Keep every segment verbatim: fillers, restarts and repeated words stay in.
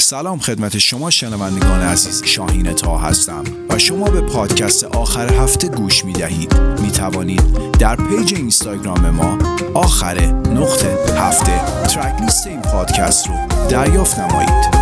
سلام خدمت شما شنوندگان عزیز، شاهین طه هستم و شما به پادکست آخر هفته گوش می دهید. می توانید در پیج اینستاگرام ما آخر نقطه هفته ترک لیست این پادکست رو دریافت نمایید.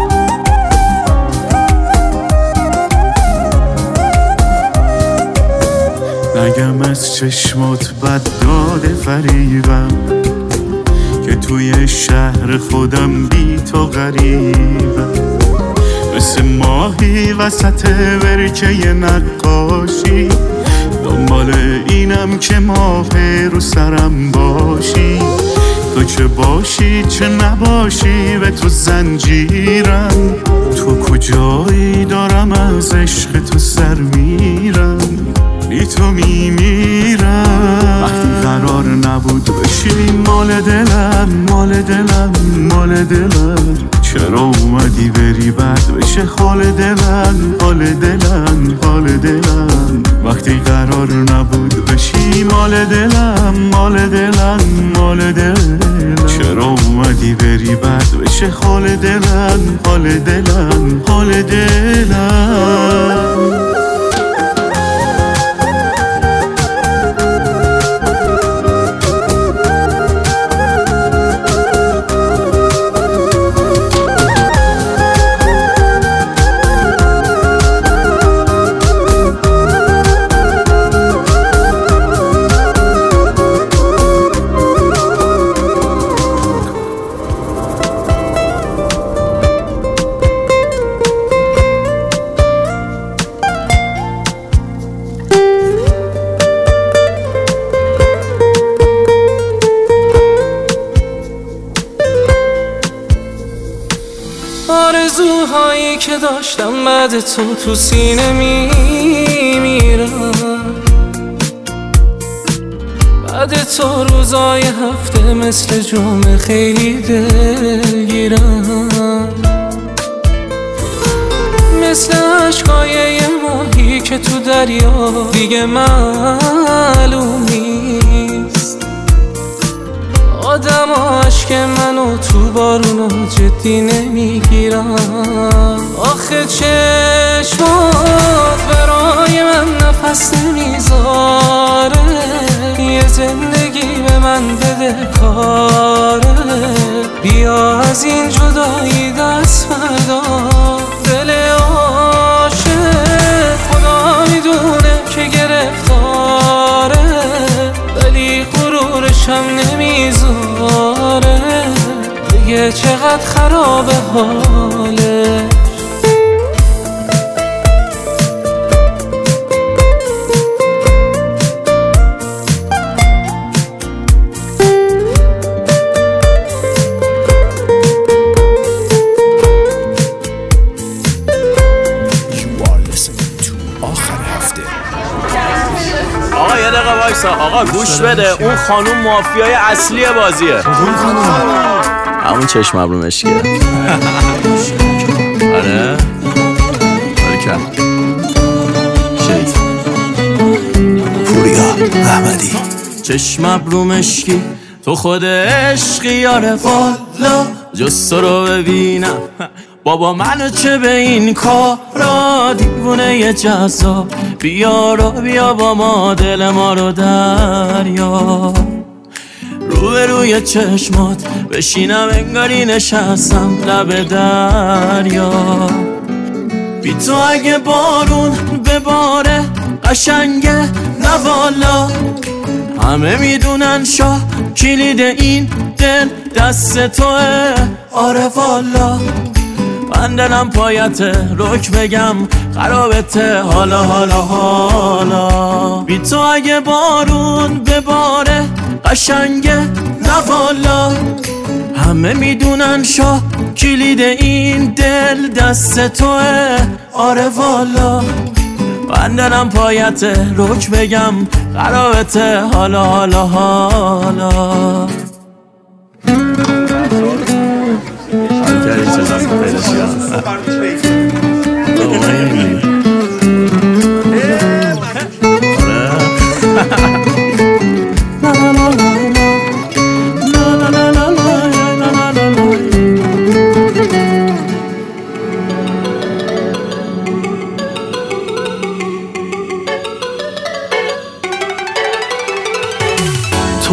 نگم از چشمات بد داده فریبم که توی شهر خودم بی تو غریبم، مثل ماهی وسط ورکه نقاشی، دنبال اینم که ماه رو سرم باشی. تو چه باشی چه نباشی به تو زنجیرم، تو کجایی دارم از عشق تو سر میرم، بی تو میمیرم. وقتی قرار نبود بشی مال دلم، مال دلم، مال دلم، چرا اومدی بری بعد بشه حال دلم، حال دلم، حال دلم. وقتی قرار نبود بشی مال دلم، مال دلم، مال دلم، چرا اومدی بری بعد بشه حال دلم، حال دلم، حال دلم. آرزوهایی که داشتم بعد تو تو سینه میمیرم، بعد تو روزای هفته مثل جمعه خیلی دلگیرم، مثل عشقای یه ماهی که تو دریا دیگه معلوم نیست. آدم عشق منو تو بارونو جدی نمیگیرم. آخه چشمات برای من نفس نمیذاره، یه زندگی به من بده کاره. بیا از این جدایی دست بردار، دل عاشق خدا میدونه که گرفتاره، ولی غرورشم نمیذاره دیگه چقدر خرابه حاله. آقا یه دقیقه وایسا، آقا گوش بده، اون خانوم مافیای اصلی بازیه. اون خانوم همون چشم ابرو مشکیه. آره بارکم شید پوریا احمدی. چشم ابرو مشکی تو خود عشقی یاره، والا جز تو رو ببینم بابا منو چه به این کارا، دیوونه یه جذاب بیا رو بیا با ما دل ما رو دریا. روی روی چشمات بشینم انگاری نشستم لب دریا. بی تو اگه بارون بباره قشنگه نه والا، همه میدونن شاه کلید این دل دست توه. آره والا من دلم پایته رک بگم خرابته حالا حالا حالا. بی تو اگه بارون بباره قشنگه نه والا، همه میدونن شاه کلید این دل دست توه. آره والا من دلم پایته رک بگم خرابته حالا حالا حالا.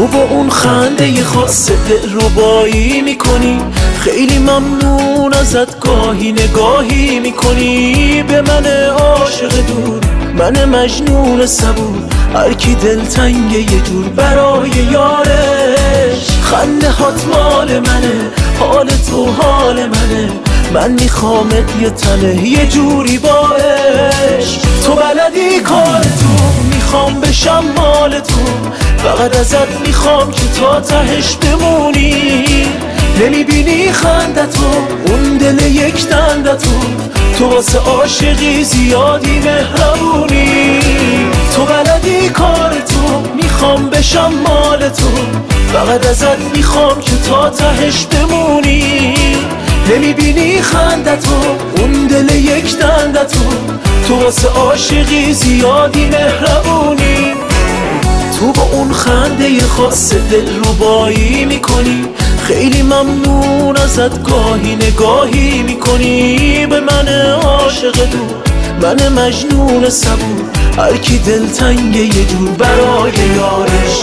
با اون خنده خاص دلربایی میکنی، خیلی ممنون ازت گاهی نگاهی میکنی. به من عاشق دور، من مجنون صبور، هر کی دلتنگ یه جور برای یارش. خنده هات مال منه، حال تو حال منه، من میخوامت یه تنه یه جوری باش. تو بلدی کار تو، میخوام بشم مال تو، فقط ازت میخوام که تا تهش بمونی. نمیبینی خنده تو، اون دل یک دنده تو، تو واسه عاشقی زیادی مهربونی. تو بلدی کار تو، میخوام بشم مال تو، فقط ازت میخوام که تا تهش بمونی. نمیبینی خنده تو، اون دل یک دنده تو، تو واسه عاشقی زیادی مهربونی. تو با اون خنده خاص دلربایی میکنی، خیلی ممنون ازت گاهی نگاهی میکنی. به من عاشق دور، من مجنون صبور، هر کی دلتنگ یه جور برای یارش.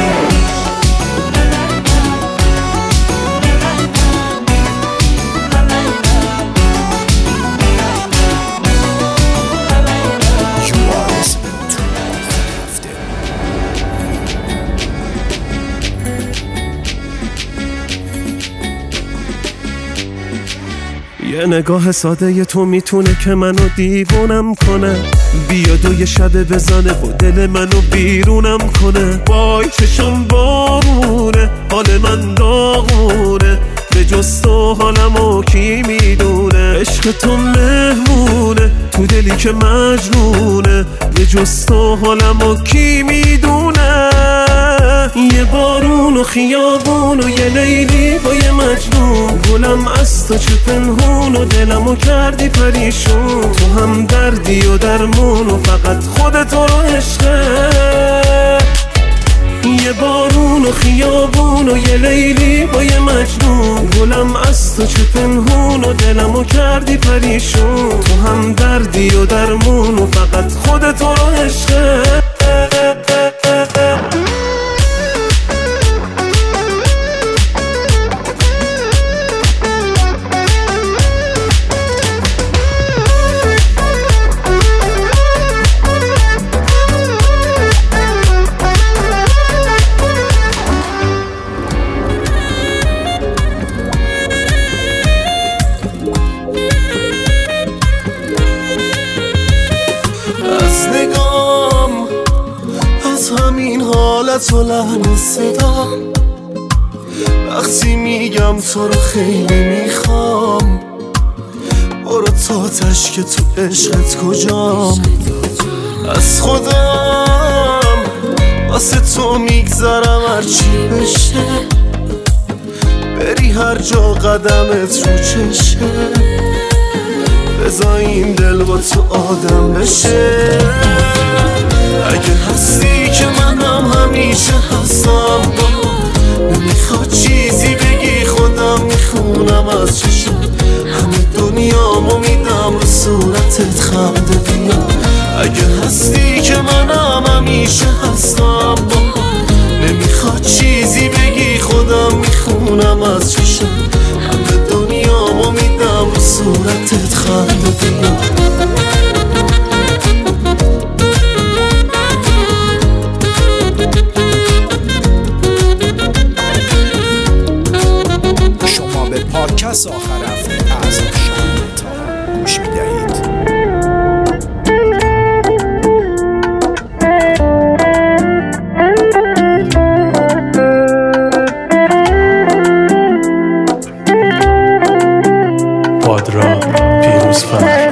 یه نگاه ساده تو میتونه که منو دیوونم کنه، بیاد و یه شب بزنه و دل منو بیرونم کنه. وای چشم بارونه، حال من داغونه، به جز تو حالمو کی میدونه. عشق تو مهمونه تو دلی که مجنونه، به جز تو حالمو کی میدونه. یه بارون و خیابون و یه لیلی با یه مجنون، گلم از تو چه پنهون و دلمو کردی پریشون. تو هم دردی و درمون و فقط خودت رو عشقه. یه بارون و خیابون و یه لیلی با یه مجنون، گلم از تو چه پنهون و دلمو کردی پریشون. تو هم دردی و درمون و فقط خودت رو عشقه. تو لحن صدا وقتی میگم تو رو خیلی میخوام، برو تا تش که تو عشقت کجام. از خودم واسه تو میگذرم هرچی بشه، بری هر جا قدمت رو چشه، بذار این دل با تو آدم بشه. اگه هستی که منم همیشه هستم، نمیخواد چیزی بگی خودم میخونم از چشم. همه دنیامو میدم رو صورتت خنده بیا. اگه هستی که منم همیشه هستم، نمیخواد چیزی بگی خودم میخونم از چشم. همه دنیامو میدم رو صورتت خنده بیا. پادکست آخر هفته از شاهین طاها گوش میدهید. پادرا پیروزفر.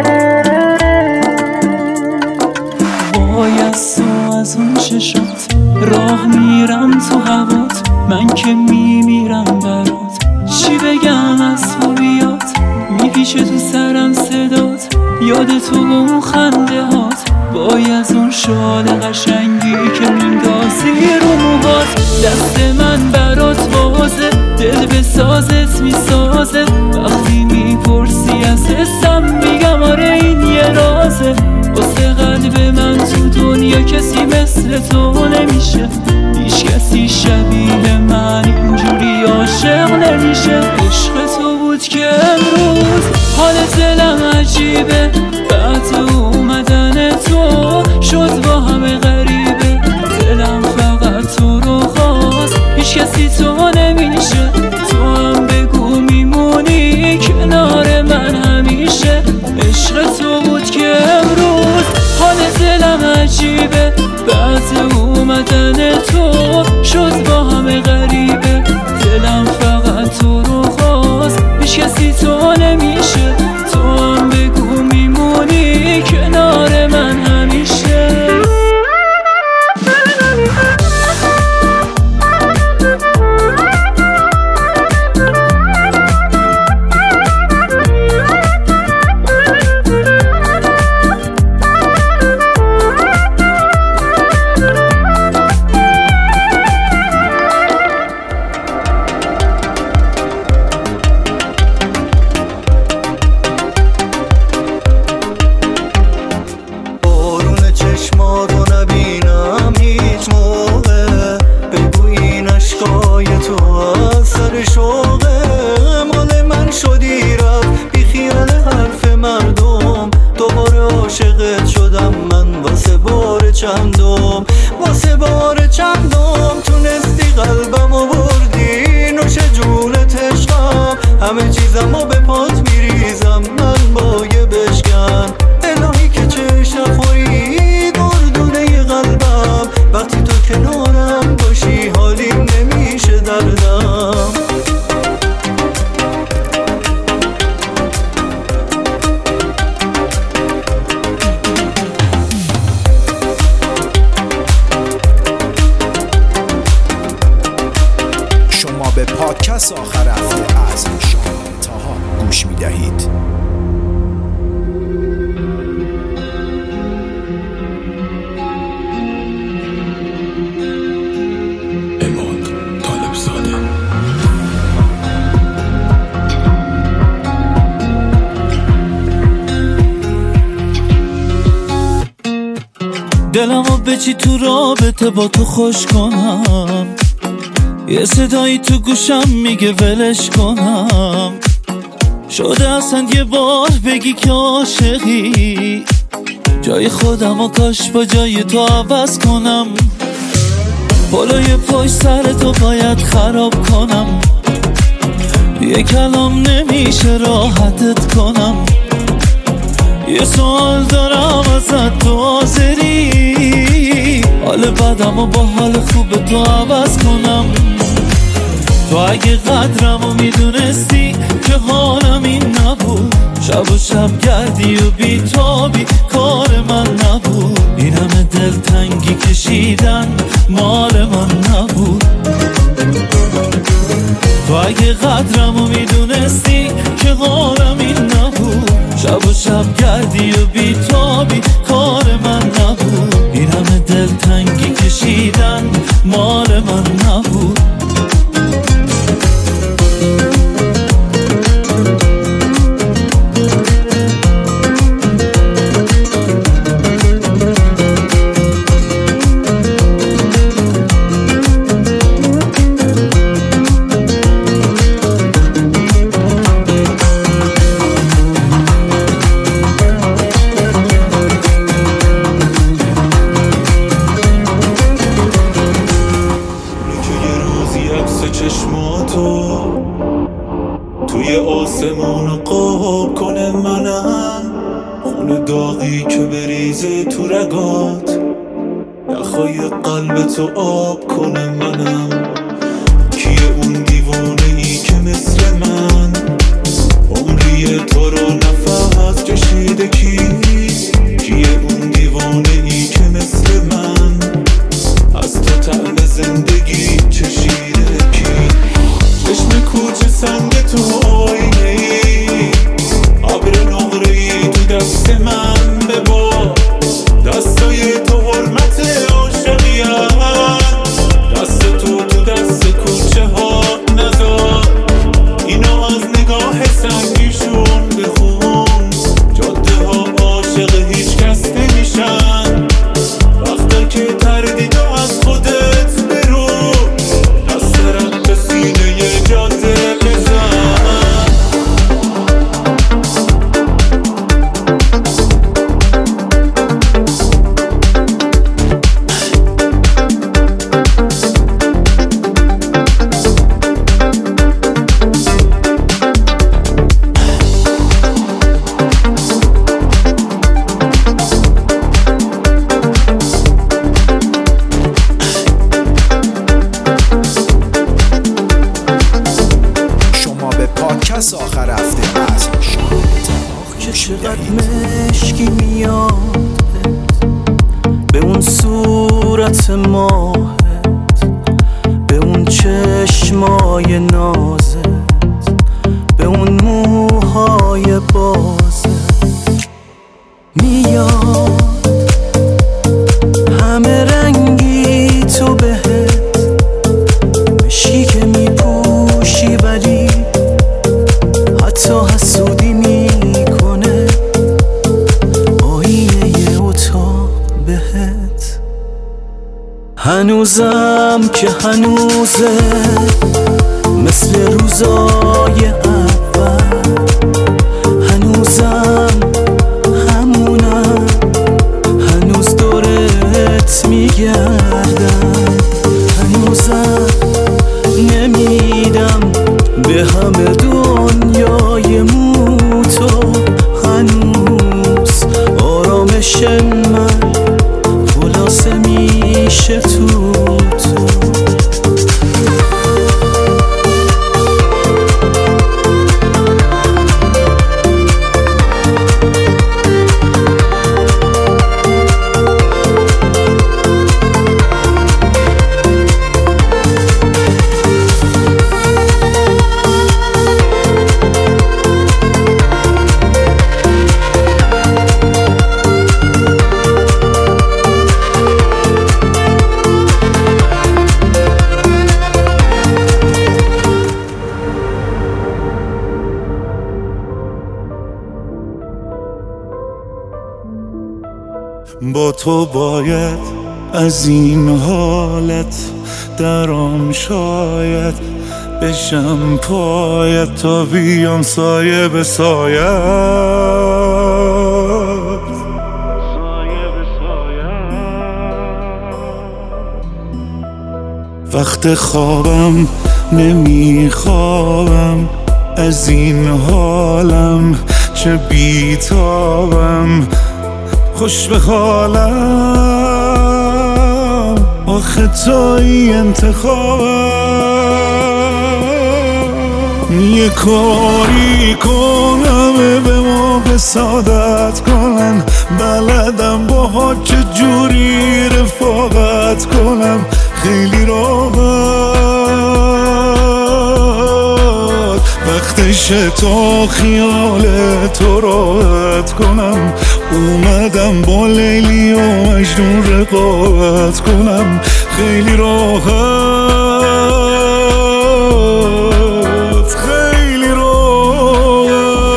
وای از تو از اون چشات، راه میرم تو هوات، من که میمیرم برات. چی بگم از خوبیات، میپیچه تو سرم صدات، یاد تو با اون خنده هات. وای از اون شال قشنگی که میندازی رو موهات. دست من برات بازه، دل به سازت میسازه، وقتی میپرسی از حسم میگم آره این یه رازه. واسه قلب من تو دنیا کسی مثل تو نمیشه، هیچ کسی شبیه من اینجوری عاشق نمیشه. عشق تو بود که امروز حال دلم عجیبه، بعد اومدن تو شد با همه غریبه. دلم فقط تو رو خواست، هیچ کسی تو نمیشه. تو هم بگو میمونی کنار من همیشه. عشق تو بود که امروز حال دلم عجیبه، بعد اومدن تو شد با همه غریبه. دلم فقط تو رو خواست، هیچ کسی تو نمیشه. تو هم بگو میمونی کنار من همیشه. چندم واسه بار چندم تونستی قلبمو بردی، نوش جونت عشقم، همه چیزمو به پات میریزم من با یه بشکن. الهی که چشم نخوری دردونه قلبم، وقتی تو کنارم باشی حالیم نمیشه دردم. به پادکست آخر هفته از شاهین طاها گوش می دهید. اماد طالب زاده. دلمو به چی تو رابطه با تو خوش کنم، یه صدایی تو گوشم میگه ولش کنم. شده اصلا یه بار بگی که عاشقی، جای خودم و کاش با جای تو عوض کنم. بالای پای سر تو باید خراب کنم، یه کلام نمیشه راحتت کنم. یه سوال دارم ازت تو حاضری، حال بدم و با حال خوب تو عوض کنم. تو اگه قدرمو میدونستی که حالم این نبود، شب و شب گردی و بیتابی کار من نبود. این همه دلتنگی کشیدن مال من نبود. تو اگه قدرمو میدونستی که حالم این نبود، شب و شب گردی و بیتابی کار من نبود. این همه دلتنگی کشیدن مال من نبود. توی آسمون قاب کنه منم، خون داغی که بریزه تو رگات، نخوای قلب تو آب کنه منم. کیه اون دیوانه ای که مثل من عمری تو رو نفس کشیده؟ کیست؟ کیه اون دیوانه ای که مثل من از تو طعم زندگی چشیده؟ کی چشم کوچه سنگ تو آینه ای، ابر نقره ای تو دست من ببار، دستای تو حرمت عاشقیم، دست تو تو دست کوچه ها نذار، اینا از نگاه سنگیشون بخون. گوش چقدر میدهید. مشکی میاد به اون صورت ماهت، به اون چشمای نازت، به اون موهای بازت میاد همه رنگی تو بهت، مشکی که میپوشی ولی حتی حسودی میکنه آینه اتاق بهت. هنوزم که هنوزه مثل روزای اول، هنوزم همونم، هنوز دورت میگردم، هنوزم نمیدم به همه دنیای موتو، هنوز آرامش من خلاصه میشه تو تو. با تو باید از این حالت درام، شاید بشم پایت تا بیام سایه به سایت، وقت خوابم نمیخوابم از این حالم، چه بیتابم خوش به حالم، آخه توی انتخابم. یه کاری کنم به ما بسادت کنن، بلدم با ها چجوری رفاقت کنم، خیلی راحت وقتشه تا خیال تو راحت کنم. اومدم با لیلی و مجنون رقابت کنم، خیلی راحت خیلی راحت.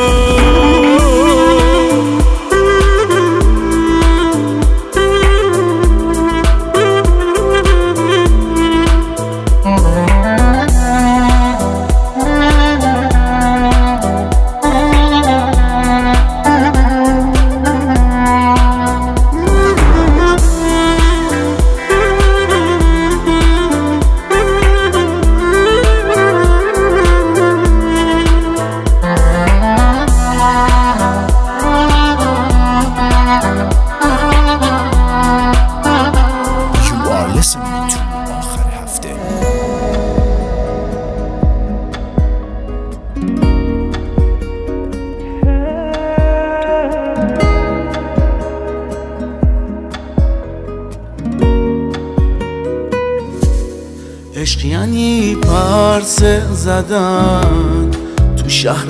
عشق یعنی پرسه زدن تو شهر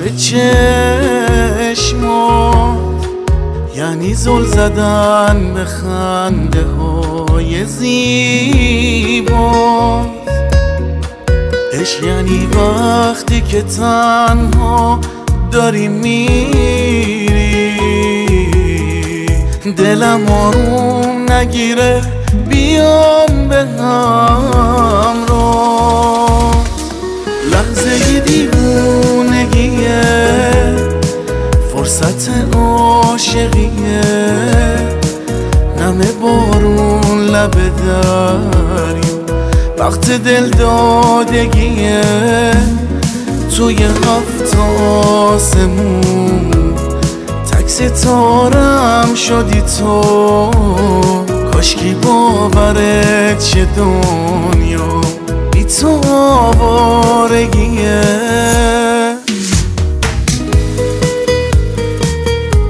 چشمات، یعنی زل زدن به خنده های زیبات. عشق یعنی وقتی که تنها داری میری، دلم آروم نگیره بیام به هم رو، لحظه دیوونگیه فرصت عاشقیه، نم بارون لب دریا وقت دل دادگیه، توی هفت آسمون تک ستارم شدی تو، کاشکی باورت چه دنیا بی تو آوارگیه.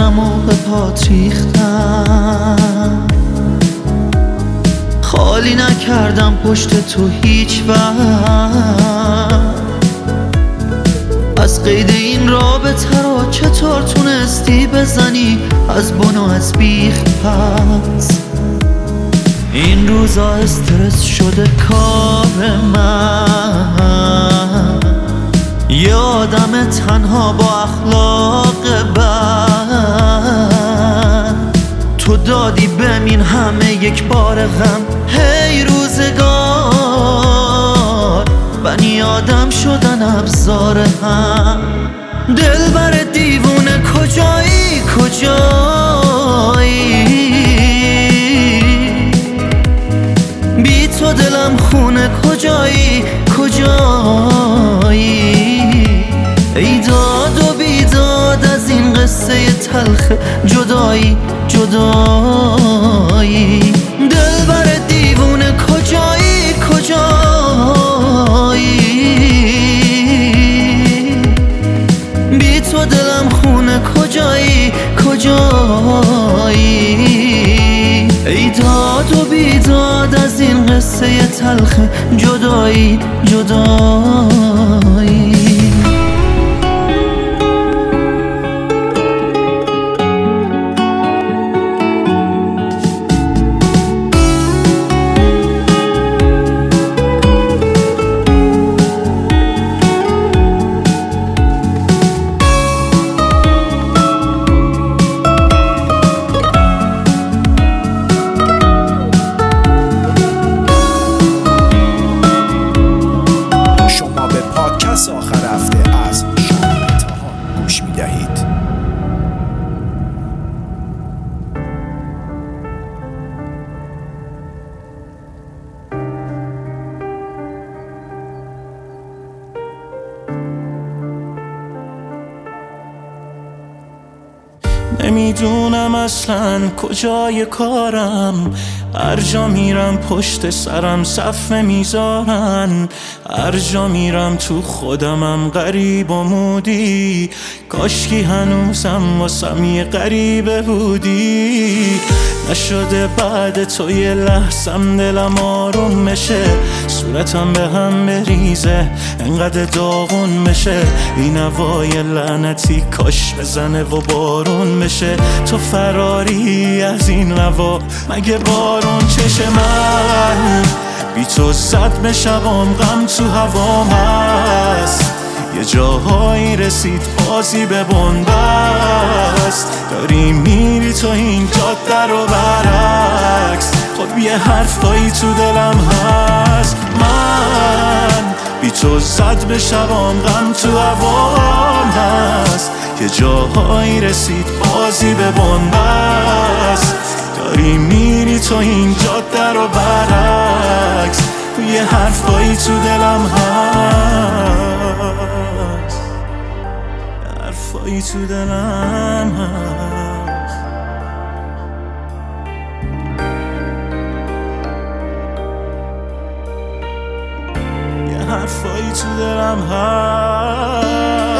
شدم و به پات ریختم، خالی نکردم پشت تو هیچ وقت. از قید این رابطه رو چطور تونستی بزنی از بن و از بیخ پس؟ این روزا استرس شده کار من، یه آدم تنها با اخلاق بد. تو دادی بمین همه یک بار غم، هی روزگار بنی آدم شدن ابزار هم. دلبر دیوونه کجایی کجایی، بی تو دلم خونه کجایی کجایی. ای داد و بیداد از این قصه تلخ جدایی جدایی. دلبر دیوونه کجایی کجایی، بی تو دلم خونه کجایی کجایی. ای داد و بیداد از این قصه تلخ جدایی جدایی. آخر هفته از شاهین طاها گوش می دهید. نمیدونم اصلا کجای کارم، هر جا میرم پشت سرم صفه میذارن، هر جا میرم تو خودمم غریب و مودی. کاشکی هنوزم واسم یه غریبه بودی. نشده بعد تو یه لحظم دلم آروم میشه، صورتم به هم بریزه انقدر داغون بشه. این هوای لعنتی کاش بزنه و بارون بشه. تو فراری از این هوا مگه بارون چشه؟ من بی تو صدمه شبام غم تو هوام هست، یه جاهایی رسید بازی به بنبست. داری میری تو این جاده رو برعکس، خب یه حرفایی تو دلم هست. من بی تو صدمه شبام غم تو هوام هست، یه جاهایی رسید بازی به بنبست. داری میری تو این جاده رو برعکس، یه حرفایی تو دلم هست، یه حرفایی تو دلم هست. یه حرفایی تو دلم هست.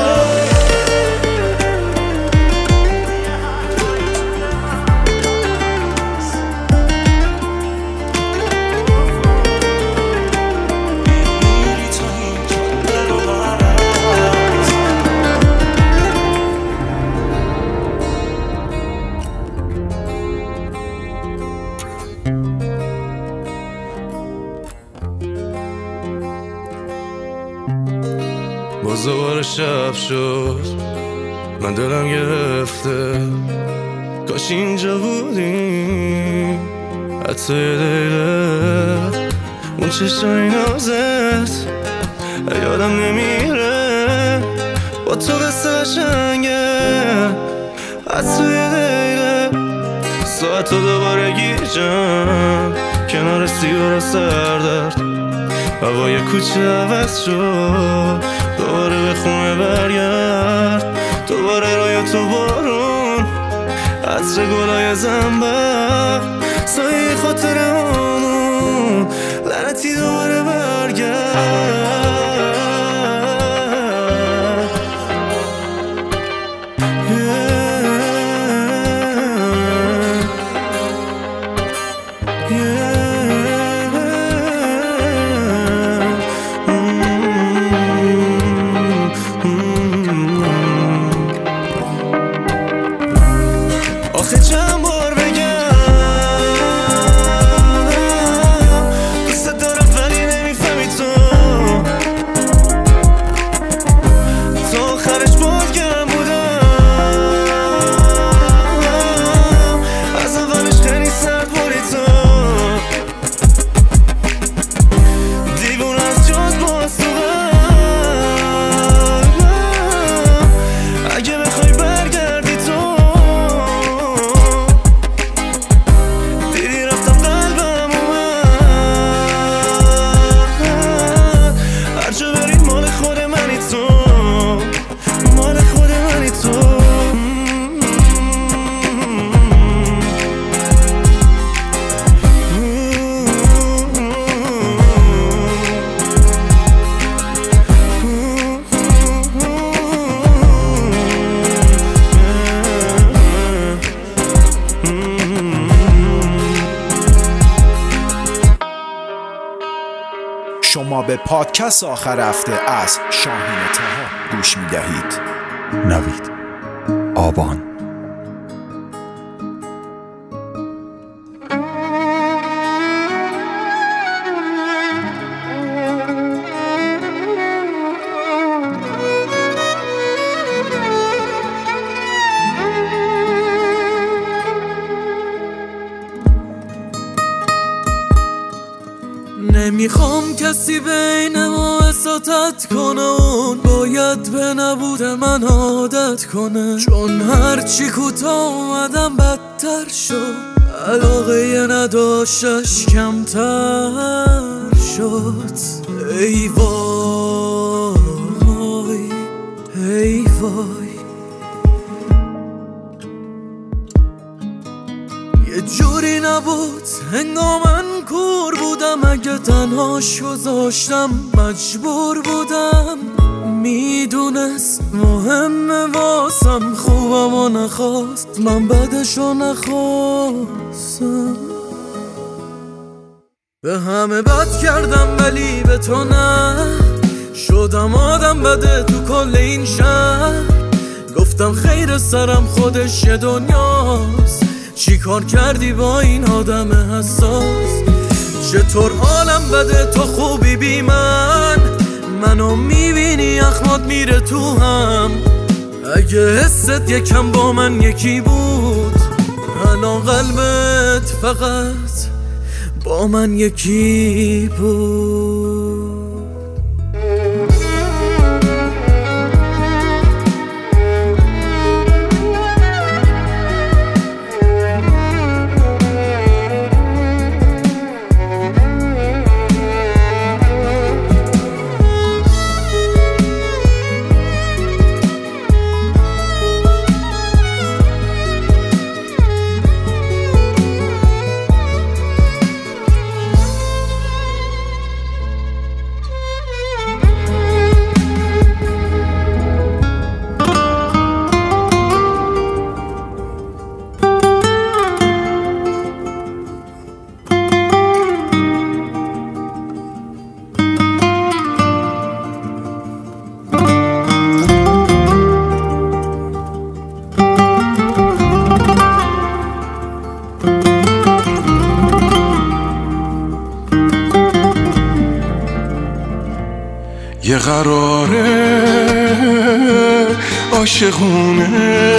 باز دوباره شب شد، من دلم گرفته. کاش اینجا بودیم حتی یه دقیقه. اون چشای نازت یادم نمیره، با تو قصه قشنگه حتی یه دقیقه. ساعت رو دوباره گیجم کنار سیگار و سردرد. هوای کوچه عوض شد، دوباره به خونه برگرد. دوباره روی تو بارون، عطر گلای زنبق، سایه خاطرمون لعنتی دوباره برگرد. yeah. شما به پادکست آخر هفته از شاهین طه گوش می دهید. نوید آبان. نمیخوام کسی بین ما اساتت کنه، اون باید به نبود من عادت کنه، چون هرچی کوتاه اومدم بدتر شد، علاقه نداشتش کمتر شد. ای وای ای وای یه جوری نبود هنگام من کور بودم، اگه تنهاش گذاشتم مجبور بودم، میدونست مهمه واسم، خوبم و نخواست من بدشو نخواستم. به همه بد کردم ولی به تو نه، شدم آدم بده تو کل این شهر، گفتم خیر سرم خودش یه دنیاست، چی کار کردی با این آدم حساس؟ چطور حالم بده تو خوبی بی من، منو میبینی اخمات میره تو هم، اگه حست یکم با من یکی بود، الان قلبت فقط با من یکی بود. یه قراره عاشقونه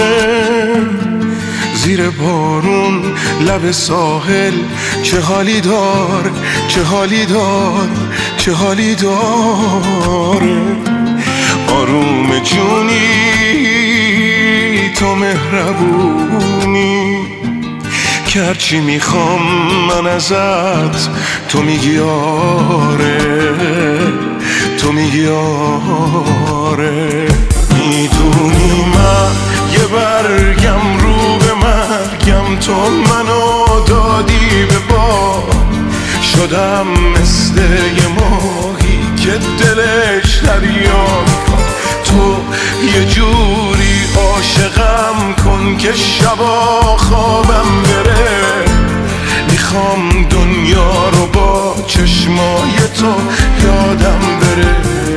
زیر بارون لب ساحل، چه حالی دار چه حالی دار چه حالی داره، آروم جونی تو مهربونی، که هرچی میخوام من ازت تو میگی آره، تو میگی آره. میدونی من یه برگم رو به مرگم، تو منو دادی به باد، شدم مثل یه ماهی که دلش دریا، تو یه جوری عاشقم کن که شبا خوابم بره، میخوام دنیا رو با چشمای تو یادم بره.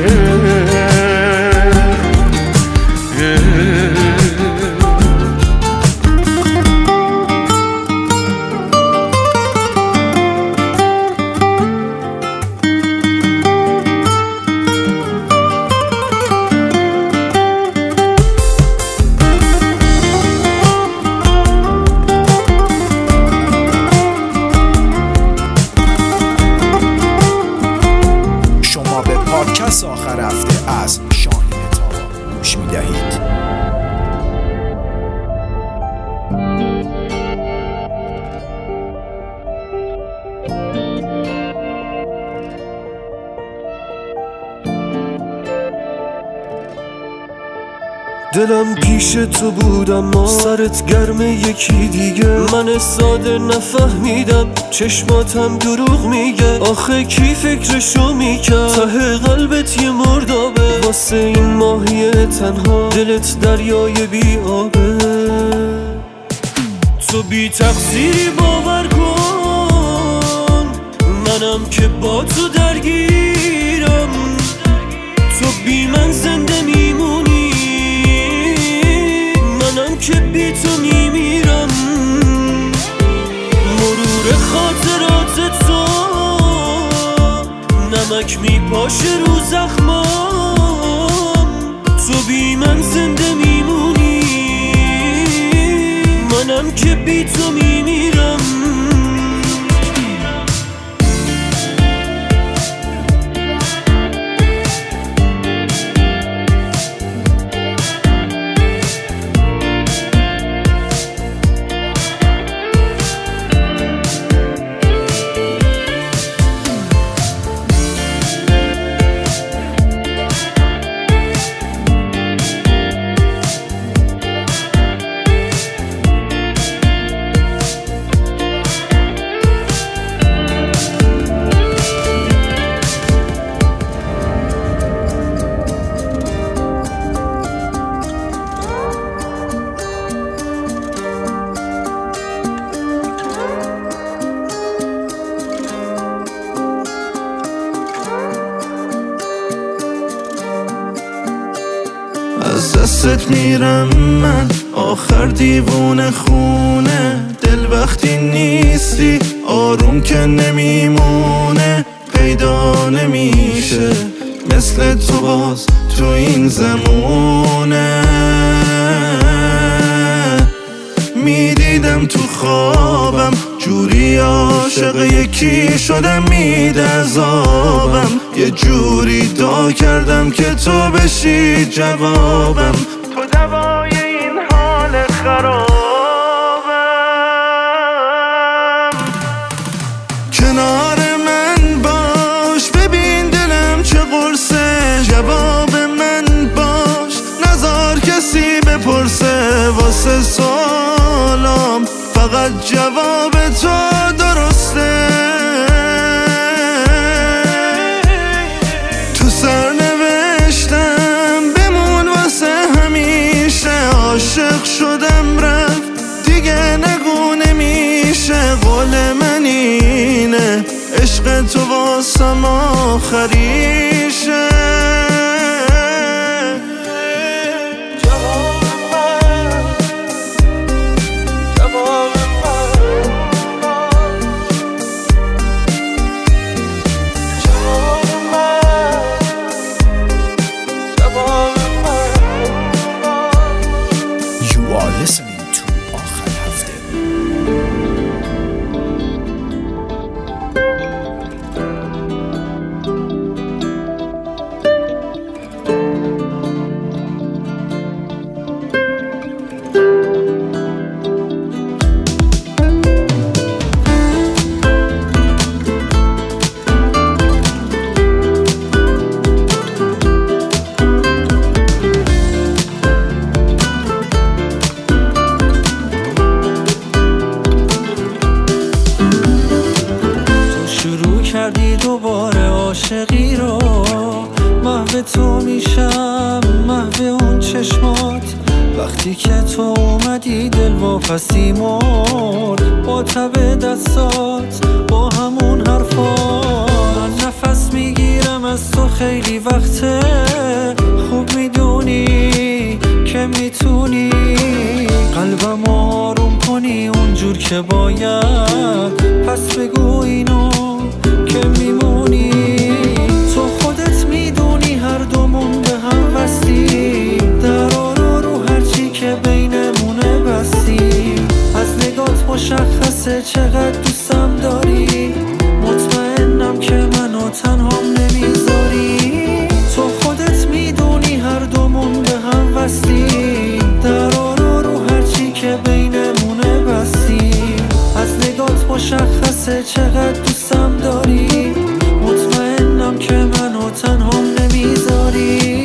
پادکست آخر هفته از شاهین طه گوش می دهید. دلم پیش تو بودم ما سرت گرم یکی دیگه، من ساده نفهمیدم چشماتم دروغ میگه، آخه کی فکرشو میکرد ته قلبت یه مردابه، واسه این ماهی تنها دلت دریای بی آبه، تو بی تقصیری باور کن، من منم که با تو درگیرم، تو بی من زنده میمونی، منم که بی تو میمیرم. مرور خاطرات تو نمک میپاشه رو زخمام، تو بی من زنده میمونی، منم که بی تو میمیرم. از دستت میرم من آخر دیوونه خونه، دل وقتی نیستی آروم که نمیمونه، پیدا نمیشه مثل تو باز تو این زمونه. میدیدم تو خوابم جوری عاشق یکی شدم، میده عذابم، یه جوری دعا کردم که تو بشی جوابم، تو دوای این حال خرابم. کنار من باش ببین دلم چه قرصه، جواب من باش نذار کسی بپرسه، واسه سالام فقط جواب تو درسته. تو سر نوشتم بمون واسه همیشه، عاشق شدم رفت دیگه نگو نمیشه، قول من اینه عشق تو واسم آخریشه. listening to آخر هفته. کردی دوباره عاشقی رو، محو تو میشم محو اون چشمات، وقتی که تو اومدی دل واپسی مرد، با تب دستات با همون حرفات. من نفس میگیرم از تو خیلی وقته، خوب میدونی که میتونی قلبم آروم کنی اونجور که باید، پس بگو اینو که میمونی. تو خودت میدونی هر دومون به هم وصلی، درارو رو هرچی که بینمونه بستی، از نگات مشخصه چقدر دوستم داری، مطمئنم که منو تنهام نمیذاری. تو خودت میدونی هر دومون به هم وصلی، درارو رو هرچی که بینمونه بستی، از نگات مشخصه چقدر دوستم داری، مطمئنم که منو تنهام نمیذاری.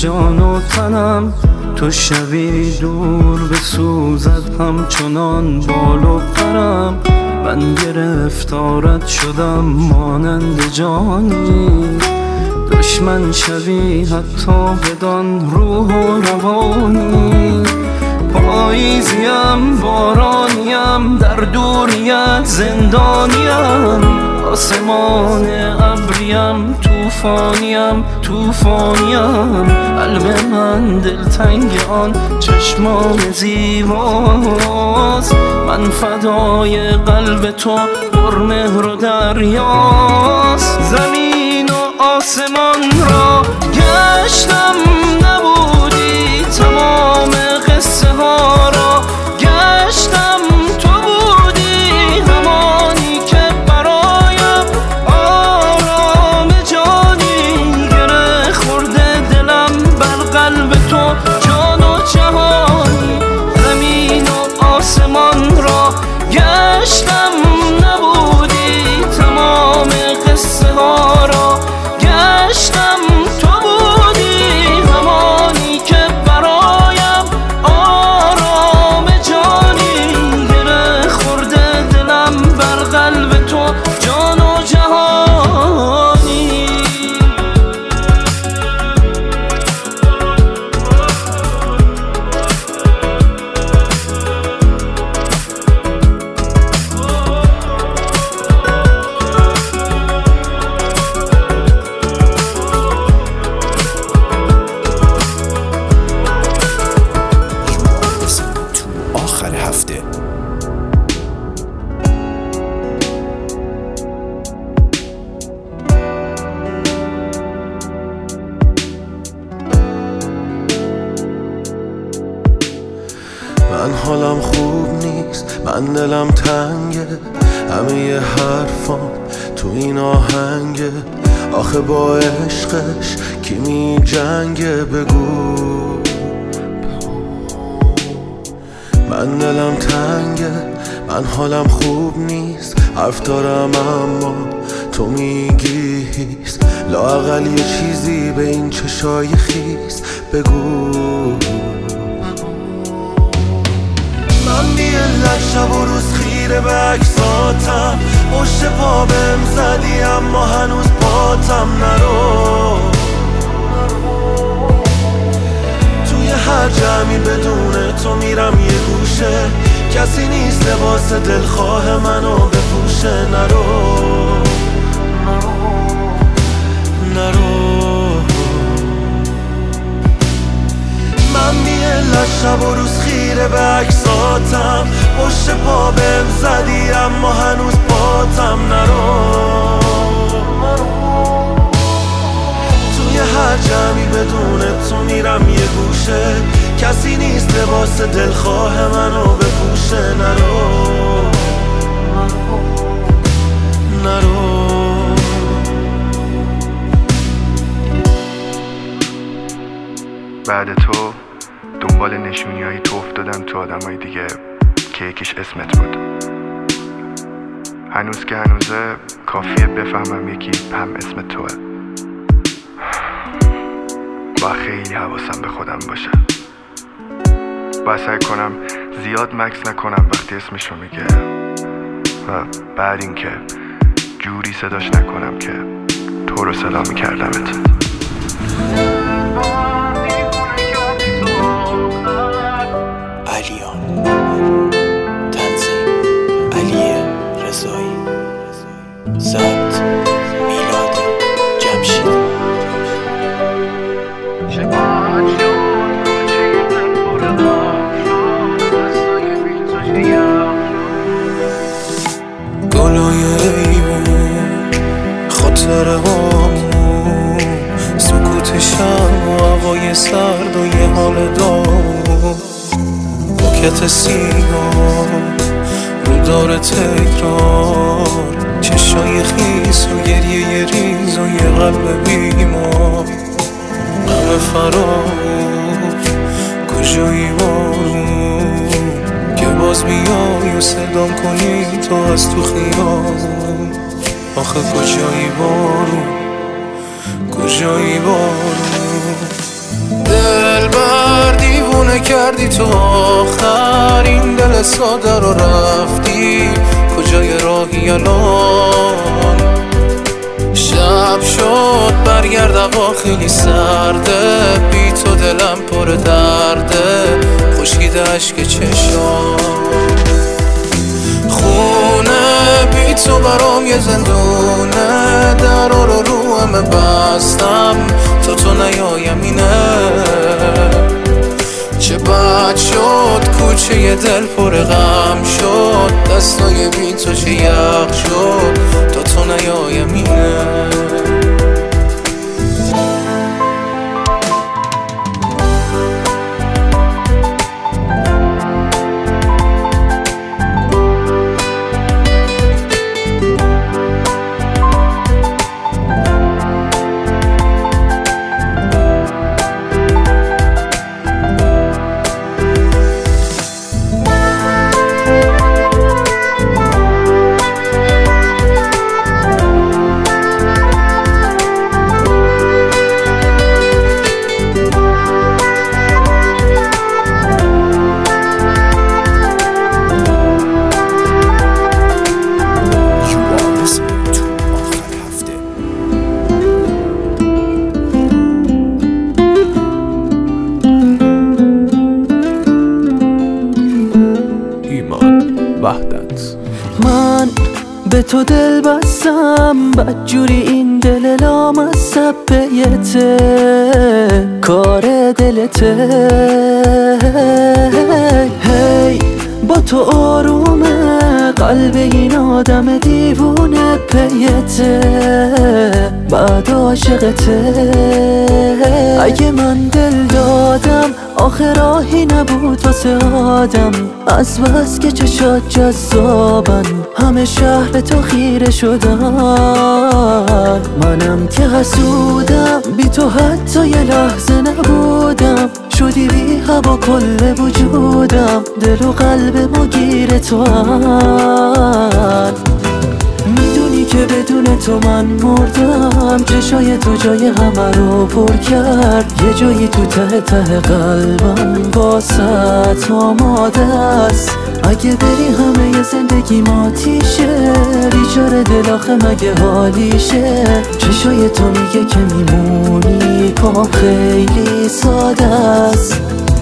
جان و تنم، تو شبی دور بسوزد همچنان بال و پرم. من گرفتارت شدم مانند جانی، دشمن شوی حتی بدان روح و روانی. پاییزیم بارانیم در دوریت زندانیم، آسمان ابریم توفانیم توفانیم. قلب من دلتنگ آن چشمان زیباست، من فدای قلب تو پرمهر و دریاست. زمین و آسمان را گشتم نبودی، تمام قصه ها را گشتم تو بودی، همانی که برایم آرام جانی. گره خورده دلم بر قلب تو جان و جهانی. زمین و آسمان را گشتم نبودی، تمام قصه ها را گشتم تو بودی، همانی که برایم آرام جانی. گره خورده دلم بر قلب تو جان و جهانی. آخر هفته من حالم خوب نیست، من دلم تنگه، همه ی حرفام تو این آهنگه. آخه با عشقش کی می جنگه بگو. من دلم تنگه، من حالم خوب نیست، حرف دارم اما تو میگی هیست. لااقل یه چیزی به این چشای خیس بگو. من بی علت شب و روز خیره به عکساتم، پشت پا بهم زدی اما هنوز پاتم نرو. توی هر جمعی بدون تو میرم یه گوشه، کسی نیست لباس دلخواه منو بپوشه. نرو نرو. من بی علت شب و روز خیره به عکساتم، پشت پا بهم زدی اما هنوز پاتم نرو. توی هر جمعی بدون تو میرم یه گوشه، کسی نیست لباس دلخواه منو بپوشه. نرو نرو. بعد تو دنبال نشونیایی تو افتادم تو آدمای دیگه که یکیش اسمت بود. هنوز که هنوزه کافیه بفهمم یکی هم اسم توه. با خیلی حواسم به خودم باشه، با سعی کنم زیاد مکس نکنم وقتی اسمشو میگه، و بعد این که جوری صداش نکنم که تو رو صدا میکردمت. علیان تنظیم علی رضایی، ضبط میلاد جمشید. گلای ایمون خاطره هامون، سکوت شب و هوای سرد و یه حال داغ. بوکت سیگار رو داره تکرار، چشای خیس و گریه ریز و یه قلب بیمار. غم فرار کجایی بارون که باز بیای و صدام کنی تو از تو خیال. آخه کجایی بارون کجایی بارون. نکردی تو آخر این دل ساده رو رفتی کجای راهی الان؟ شب شد برگرد هوا خیلی سرده بی تو دلم پر درده خشکیده عشق چشام خونه بی تو برام یه زندونه درا رو رو همه بستم تو تو نیایم اینه چه بد شد کوچه ی دل پر غم شد دستای بی تو چه یخ شد تو تو نیایم اینه من به تو دل بستم بدجوری این دل لام از سبیته کار دلته هی با تو آرومه قلب این آدم دیوونه پیته بعد عاشقته اگه من دل دادم آخه راهی نبود واسه آدم از بس که چشات جذابن همه شهر به تو خیره شدن منم که حسودم بی تو حتی یه لحظه نبودم شدی بی هوا کل وجودم دل و قلب ما گیر تو هن میدونی که بدون تو من مردم چشای تو جای همه رو پر کرد یه جایی تو ته ته قلبم واسط آماده است اگه بری همه ی زندگی ماتیشه بیچاره دل آخه مگه حالیشه چشای تو میگه که میمونی پام خیلی ساده است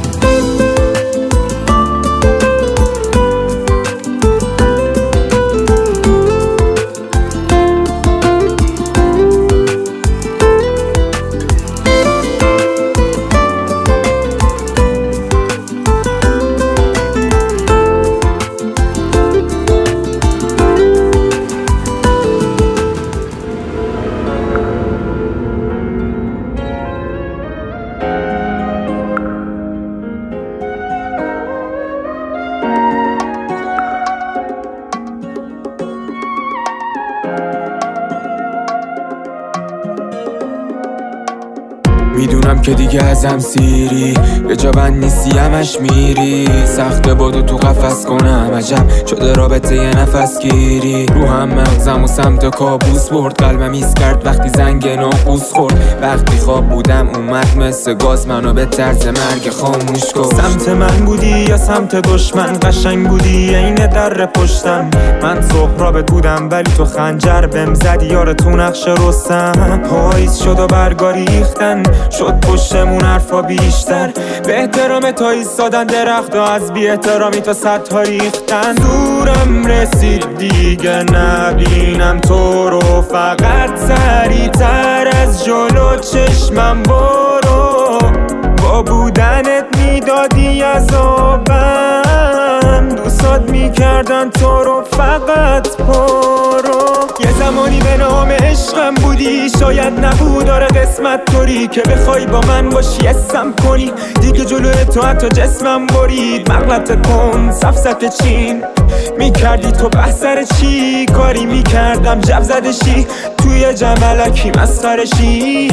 میدونم که دیگه ازم سیری یه جا بند نیستی همش میری سخته بادو تو قفس کنم عجب شده رابطه یه نفس گیری رو هم مغزم و سمت کابوس برد قلبم ایست کرد وقتی زنگ ناقوس خورد وقتی خواب بودم اومد مثل گاز منو به طرز مرگ خاموش کشت سمت من بودی یا سمت دشمن قشنگ بودی عین در پشتم من سهرابت بودم ولی تو خنجر بهم زدی یار تو نقش رستم پاییز شد و برگا ریختن شد پشتمون حرفا بیشتر به احترام تا ایستادن درختا از بی احترامی تا صدها ریختن دورم رسید دیگه نبینم تو رو فقط سریعتر از جلو چشمم برو با بودنت میدادی عذابم دوستات میکردن تو رو فقط پرو یه زمانی به نام عشقم بودی شاید نبود آره قسمت طوری که بخوای با من باشی اسم کنی دیگه جلوی تو حتی جسمم برید مغلط کن سفسط چین میکردی تو بحثر چی کاری میکردم جب زدشی توی جملکی مسخرشی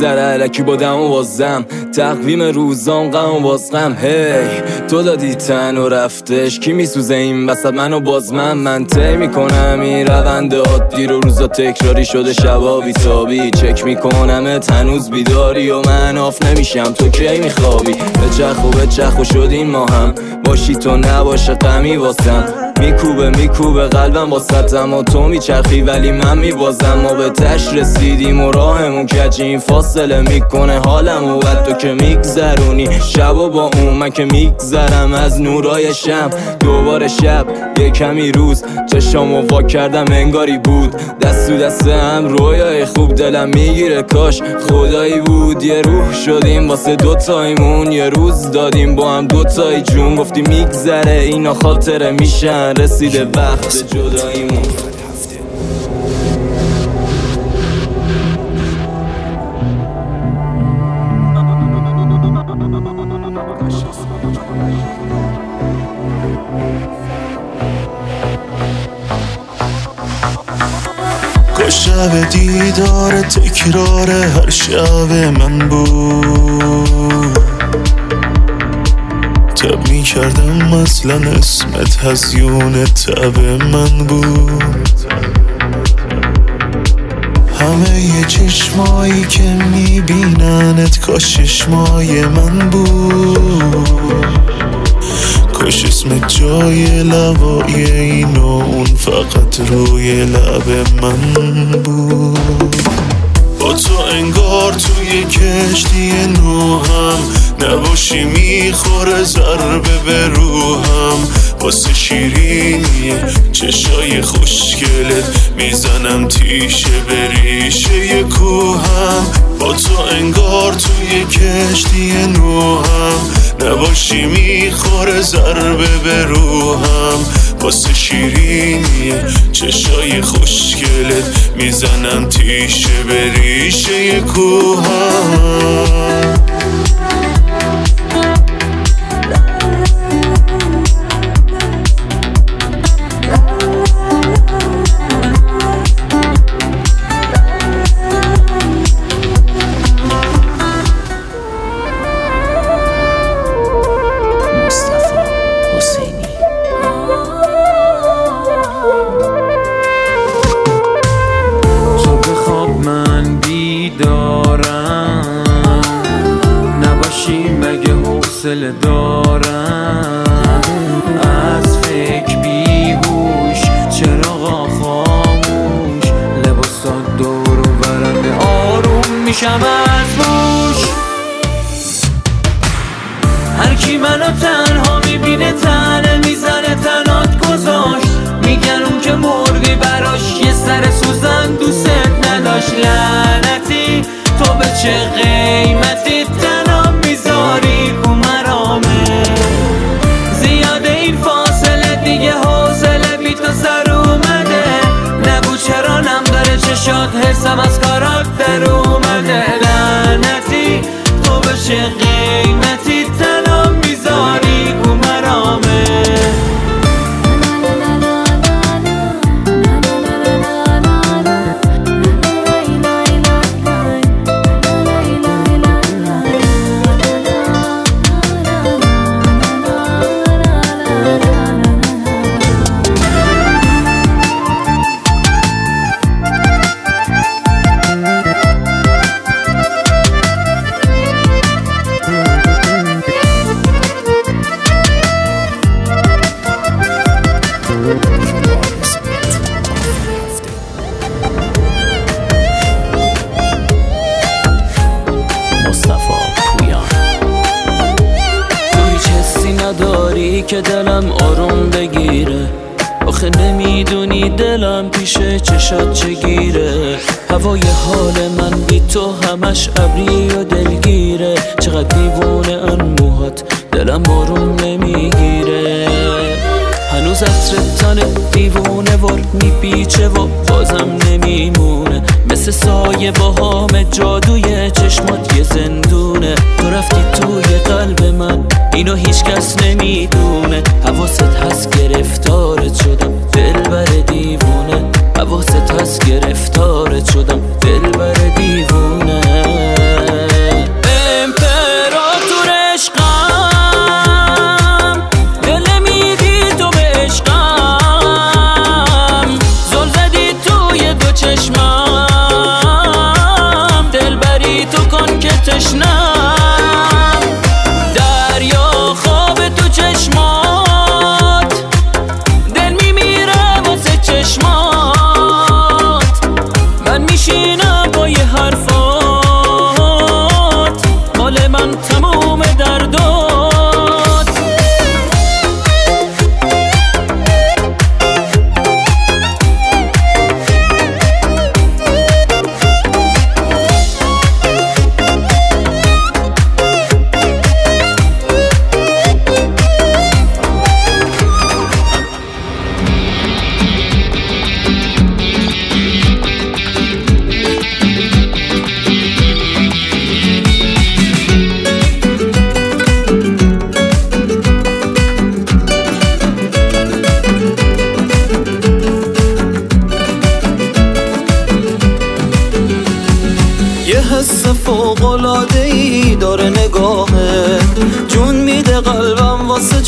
میگذره الکی با دم و بازم تقویم روزام غم و بازغم هی تو دادی تن و رفتش کی میسوزه این وسط منو باز من من طی میکنم این روند عادی رو روزا تکراری شده شبا بیتابی چک میکنم هنوز بیداری و من آف نمیشم تو کی میخوابی به چخ و به چخ و شدیم ما هم باشی تو نباشه غمی واسم میکوبه میکوبه قلبم واسطم و تو میچرخی ولی من میبازم ما به تش رسیدیم و راهمون کجی این فاصله میکنه حالم و بعد تو که میگذرونی شب و با اون من که میگذرم از نورای شم دوباره شب یه کمی روز چشامو وا کردم انگاری بود دست تو دست هم رویای خوب دلم میگیره کاش خدایی بود یه روح شدیم واسه دوتایمون یه روز دادیم با هم دوتایی جون گفتی میگذره اینا خاطره میشن رسیده وقت جداییمون شب دیدار تکرار هر شب من بود تب می کردم اصلا اسمت هزیون تب من بود همه ی چشمایی که می بیننت کاش چشمای من بود کاش اسم جای لبای این و اون فقط روی لب من بود با تو انگار توی کشتی نوحم نباشی میخوره ضربه به روحم واسه شیرینی چشای خوشگلت میزنم تیشه به ریشه کوهم با تو انگار توی کشتی نوحم نباشی میخوره ضربه به روحم واسه شیرینی چشای خوشگلت میزنم تیشه به ریشه کوهم دارم از فکر بیهوش چراغا خاموش لباسا دور و برم آروم میشم از بوش هر کی منو تنها میبینه تنه میزنه تنات گذاشت میگن اون که مردی براش یه سر سوزن دوست نداشت لعنتی تو به چه قیمتی تنها میذاری کو مرامه زیاده این فاصله دیگه حوصله بی تو سر اومده نگو چرا نم داره چشات حسم از کارات در اومده لعنتی تو به چه قیمتی تنها میذاری کو مرامه که دلم آروم بگیره آخه نمیدونی دلم پیش چشات چگیره هوای حال من بی تو همش ابری و دلگیره چقدر دیوونه ان موهات دلم آروم نمیگیره هنوز عطر تنه دیوونه ور میپیچه و بازم نمیمونه مثل سایه با هام جادوی چشمات یه زندونه تو رفتی توی قلب من اینو هیچ کس نمیدونه حواست هست گرفتارت شدم دلبر دیوونه حواست هست گرفتارت شدم دلبر دیوونه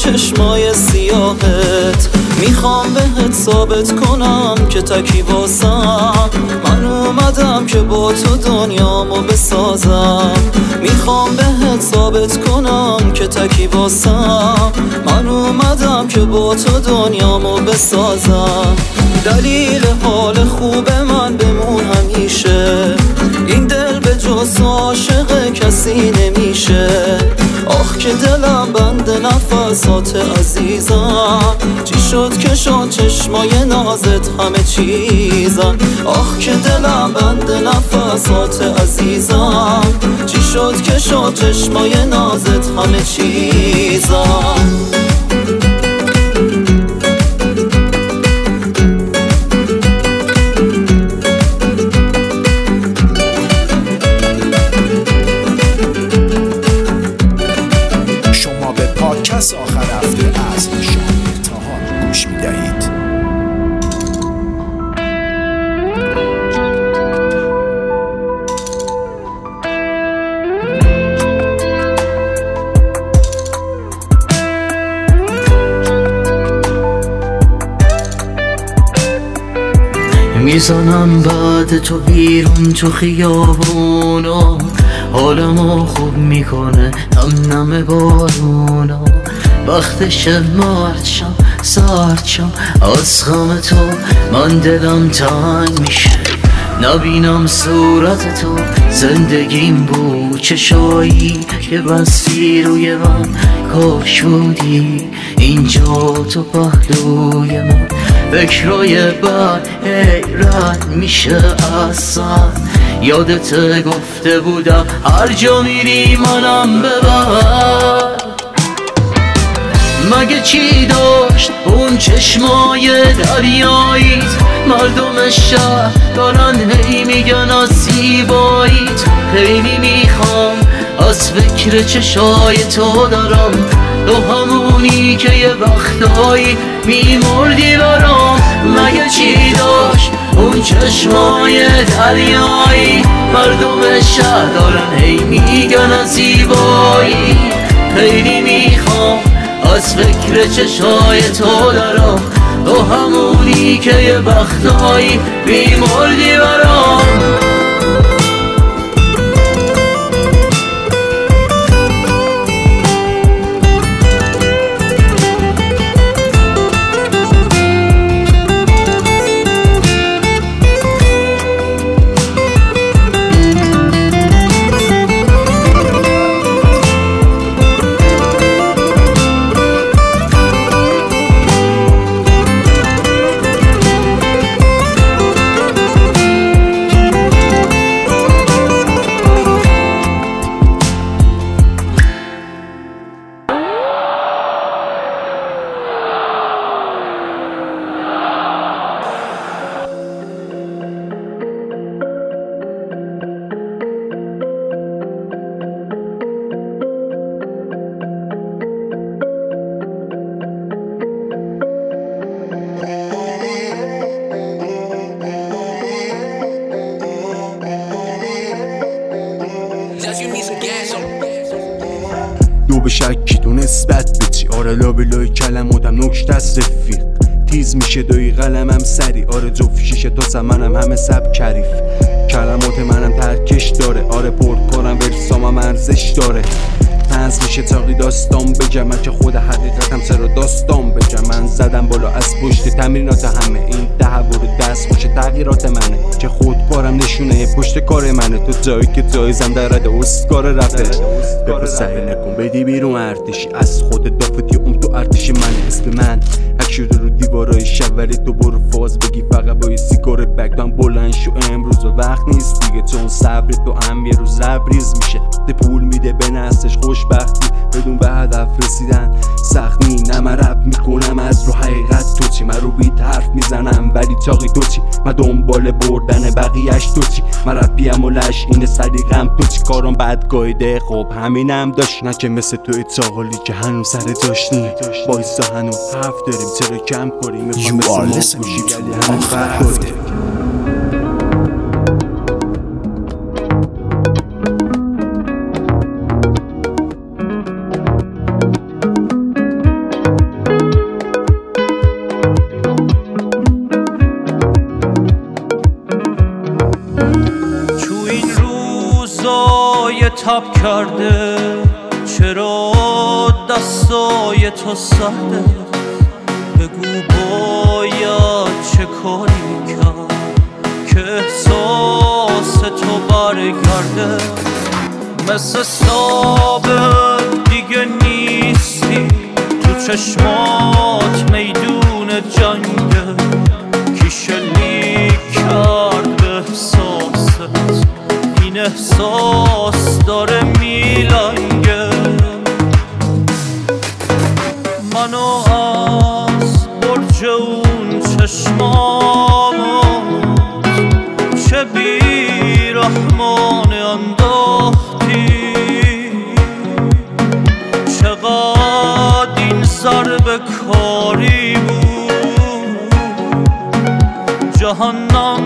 چشمای سیاهت. میخوام بهت ثابت کنم که تکی واسم. من اومدم که با تو دنیامو بسازم. میخوام بهت ثابت کنم که تکی واسم. من اومدم که با تو دنیامو بسازم. دلیل حال خوب من بمون همیشه. این دل به جز عاشق کسی نمیشه. آخ که دلم بند نفسات عزیزم. چی شد که شد چشمای نازت همه چیزم. آخ که دلم بند نفسات عزیزم. چی شد که شد چشمای نازت همه چیزم. پادکست آخر هفته از شاهین طاها گوش می‌دهید. میزنم بعد تو بیرون تو خیابونا. حالمو خوب میکنه نم نم بارونا. وقتش مردشم سردشم از غم تو. من دلم تنگ میشه نبینم صورت تو. زندگیم بود چشایی که بستی روی من. کاش بودی اینجا تو پهلوی من. فکرای بد حیرت میشه اصلا. یادت گفته بودم هر جا میری منم ببر. مگه چی داشت اون چشمای دریاییت؟ مردم شهر دارن هی میگن از زیباییت. خیلی میخوام از فکر چشای تو دارم. تو همونی که یه وقتایی میمردی برام. مگه چی داشت اون چشمای دریایی؟ مردم شهر دارن هی میگن از زیبایی. خیلی میخوام از فکر چشای تو دارم. تو همونی که یه وقتایی میمردی برام. دو به شکی تو نسبت به چی؟ آره لابلای کلماتم نکشت از رفیق. تیز میشه دوی قلمم سری. آره جفت شیشه تا منم همه سب کریف. کلمات منم ترکش داره. آره پرد کنم ورسامم ارزش داره. تنز میشه تاقی داستان بگم. من که خود حقیقتم سر داستان بگم. من زدم بالا از پشت تمرینات همه. این تحول دست باشه تغییرات منه. که خودکارم نشونه پشت کار منه. تو جایی که جایزم در رد اسکار رفه. بپو سعی نکن بدی بیرون ارتشی. از خود دافتی اون تو ارتش من. اسم من حک شده رو دیوارای شب. ولی تو برو فاز بگی فقط با یه سیگار بگدان بلند شو. امروز و وقت نیست دیگه چون صبر تو هم یه روز لبریز میشه. ده پول میده به نستش خوشبختی بدون به هدف رسیدن سخت نی. نه من رپ میکنم از رو حقیقت تو چی. من رو بیت حرف میزنم ولی چاقی تو چی. من دنبال بردن بقیهش تو چی. من رپیم و لش اینه صدیقم تو چی. کارم بد گایده خب همینم داشت. نه که مثل توی چاقالی که هنوز سر داشتی. بایستا هنوز حرف داریم چرا کم کاری میخوام مثل ما باشی ولی همون فرق داریم. تب کرده، چرا دستای تو سرده؟ بگو باید چه کاری کرد که احساس تو برگرده. مثل سابق دیگه نیستی، تو چشمات میدون جنگه. کی شلیک کرد به احساست، این احساس داره میلنگه. منو از برج اون چشمات چه بیرحمانه انداختی، چقدر این ضربه کاری بود. جهنم